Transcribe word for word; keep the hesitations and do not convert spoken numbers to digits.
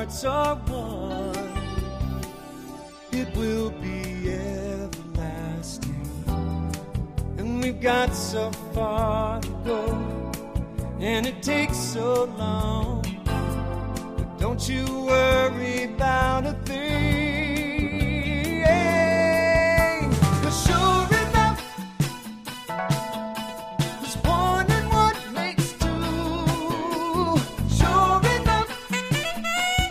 hearts are one, it will be everlasting. And we've got so far to go, and it takes so long. But don't you worry about a thing.